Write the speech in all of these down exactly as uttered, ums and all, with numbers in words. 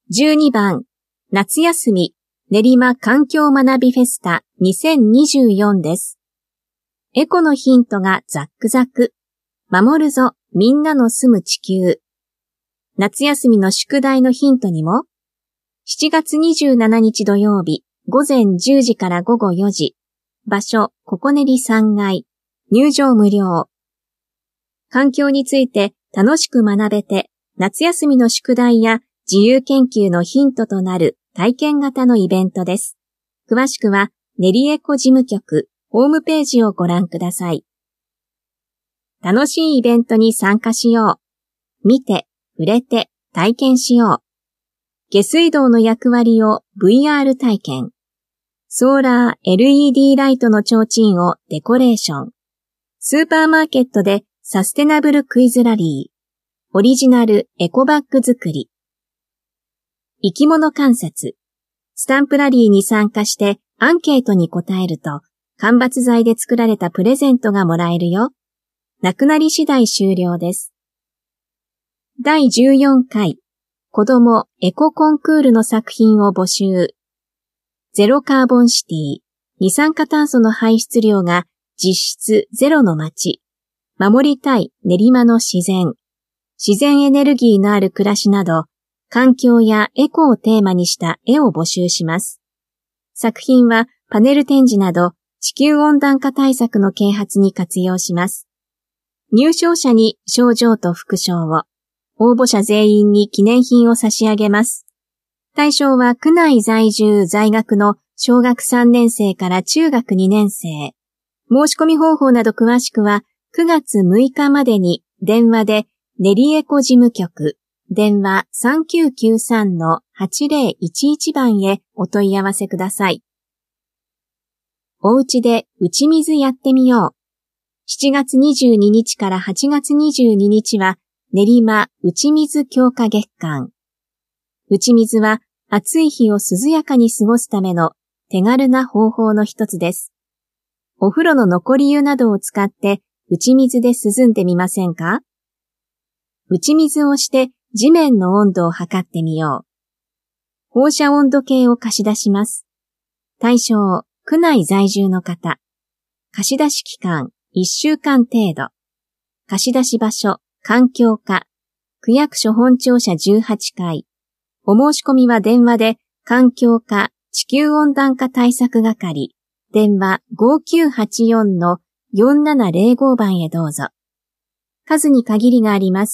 じゅうにばん、夏休み練馬環境学びフェスタにせんにじゅうよんです。エコのヒントがザックザク。守るぞ、みんなの住む地球。夏休みの宿題のヒントにも、しちがつにじゅうしちにち土曜日、午前じゅうじから午後よじ、場所、ココネリさんがい、入場無料。環境について楽しく学べて、夏休みの宿題や自由研究のヒントとなる体験型のイベントです。詳しくは、練りエコ事務局ホームページをご覧ください。楽しいイベントに参加しよう。見て、触れて、体験しよう。下水道の役割を ブイアール 体験。ソーラー エルイーディー ライトの提灯をデコレーション。スーパーマーケットでサステナブルクイズラリー。オリジナルエコバッグ作り。生き物観察。スタンプラリーに参加してアンケートに答えると、間伐材で作られたプレゼントがもらえるよ。なくなり次第終了です。だいじゅうよんかい、子どもエココンクールの作品を募集。ゼロカーボンシティ、二酸化炭素の排出量が実質ゼロの街。守りたい練馬の自然。自然エネルギーのある暮らしなど、環境やエコをテーマにした絵を募集します。作品はパネル展示など地球温暖化対策の啓発に活用します。入賞者に賞状と副賞を、応募者全員に記念品を差し上げます。対象は区内在住在学の小学さんねんせいから中学にねんせい。申し込み方法など詳しくはくがつむいかまでに電話で練りエコ事務局、電話 さんきゅうきゅうさん はちぜろいちいち 番へお問い合わせください。おうちで打ち水やってみよう。しちがつにじゅうににちからはちがつにじゅうににちは練馬打ち水強化月間。打ち水は暑い日を涼やかに過ごすための手軽な方法の一つです。お風呂の残り湯などを使って打ち水で涼んでみませんか？打ち水をして地面の温度を測ってみよう。放射温度計を貸し出します。対象、区内在住の方。貸し出し期間、いっしゅうかん程度。貸し出し場所、環境課。区役所本庁舎じゅうはちかい。お申し込みは電話で、環境課地球温暖化対策係。電話 ごきゅうはちよん のよんななぜろご 番へどうぞ。数に限りがあります。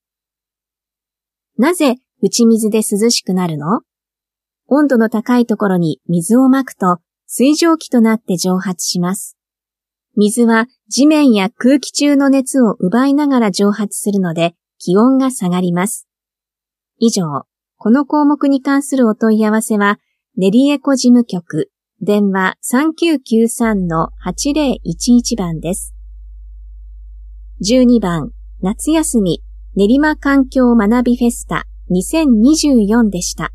なぜ打ち水で涼しくなるの？温度の高いところに水をまくと水蒸気となって蒸発します。水は地面や空気中の熱を奪いながら蒸発するので気温が下がります。以上、この項目に関するお問い合わせは練りエコ事務局、電話 さんきゅうきゅうさん はちぜろいちいち 番です。じゅうにばん、夏休み練馬環境学びフェスタにせんにじゅうよんでした。